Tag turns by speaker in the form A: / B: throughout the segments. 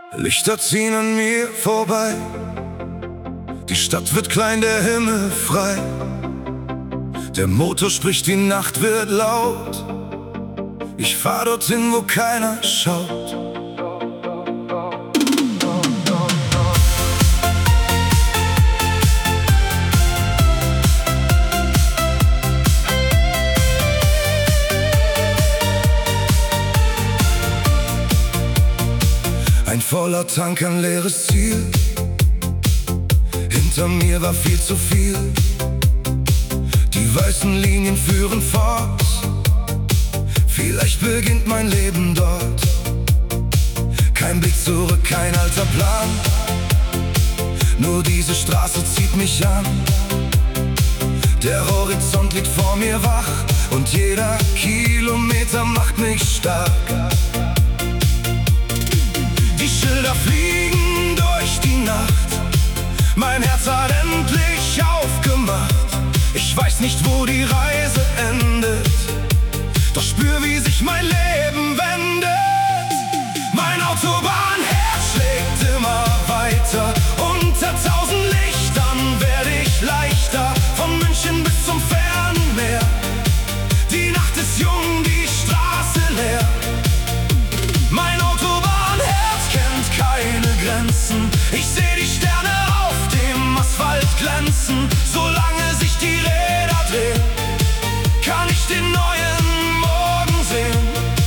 A: Lichter ziehen an mir vorbei, die Stadt wird klein, der Himmel frei. Der Motor spricht, die Nacht wird laut. Ich fahr dorthin, wo keiner schaut. Ein voller Tank, ein leeres Ziel. Hinter mir war viel zu viel. Die weißen Linien führen fort. Vielleicht beginnt mein Leben dort. Kein Blick zurück, kein alter Plan. Nur diese Straße zieht mich an. Der Horizont liegt vor mir wach und jeder Kilometer macht mich stark. Die Schilder fliegen durch die Nacht. Mein Herz hat endlich aufgemacht. Ich weiß nicht, wo die Reise endet, doch spür, wie sich mein Leben wendet. Mein Autobahnherz schlägt immer weiter. Unter 1000 Lichtern werde ich leichter. Von München bis zum fernen Meer. Die Nacht ist jung, die Straße leer. Mein Autobahnherz kennt keine Grenzen. Ich seh die Sterne auf dem Asphalt glänzen. Solange sich die Räder drehen, kann ich den neuen Morgen sehen.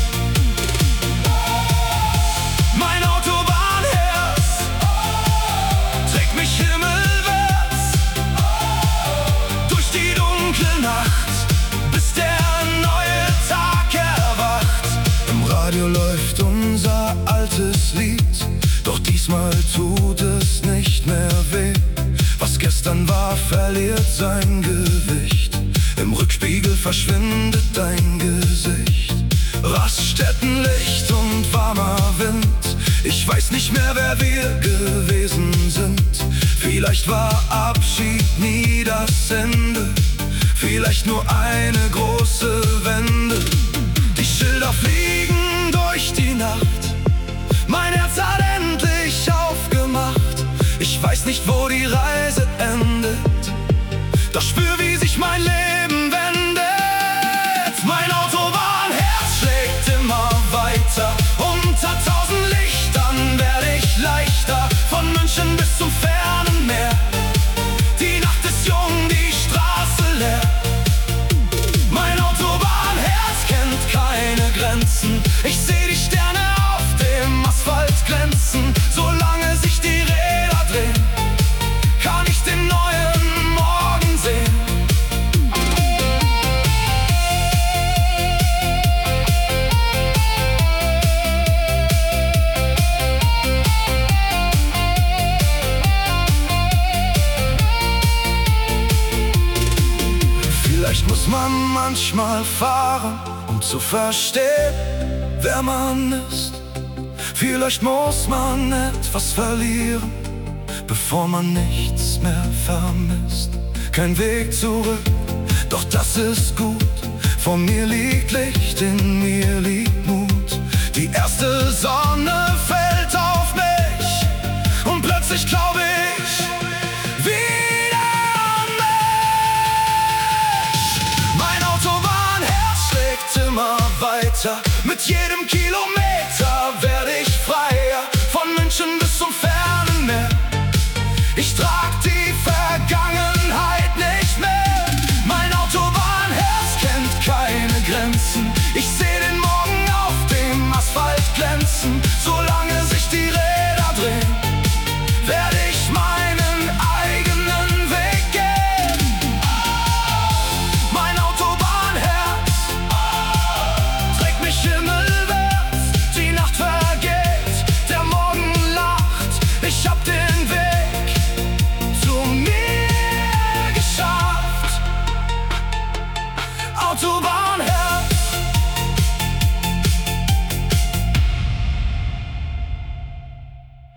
A: Mein Autobahnherz trägt mich himmelwärts durch die dunkle Nacht, bis der neue Tag erwacht. Im Radio läuft unser altes Lied, doch diesmal tut es nicht mehr weh. Was gestern war, verliert sein Gewicht. Im Rückspiegel verschwindet dein Gesicht. Raststättenlicht und warmer Wind. Ich weiß nicht mehr, wer wir gewesen sind. Vielleicht war Abschied nie das Ende, vielleicht nur eine große Wende. Die Schilder fliegen durch die Nacht. Mein Herz hat endlich aufgemacht. Ich weiß nicht, wo die Reise endet, doch spür, wie sich mein Leben wendet. Mein Autobahnherz schlägt immer weiter. Unter 1000 Lichtern werde ich leichter. Von München bis zum fernen Meer. Die Nacht ist jung, die Straße leer. Mein Autobahnherz kennt keine Grenzen. Ich seh die Sterne auf dem Asphalt glänzen. Solange sich die Räder drehen, kann ich den neuen Morgen sehen. Vielleicht muss man manchmal fahren, um zu verstehen, wer man ist. Vielleicht muss man etwas verlieren, bevor man nichts mehr vermisst. Kein Weg zurück, doch das ist gut. Vor mir liegt Licht, in mir liegt Mut. Die erste Sonne fällt auf mich und plötzlich glaube ich wieder an mich. Mein Autobahnherz schlägt immer weiter. Mit jedem Kilometer werde ich freier. Von München bis zum fernen Meer. Ich trag die Vergangenheit nicht mehr. Mein Autobahnherz kennt keine Grenzen. Ich seh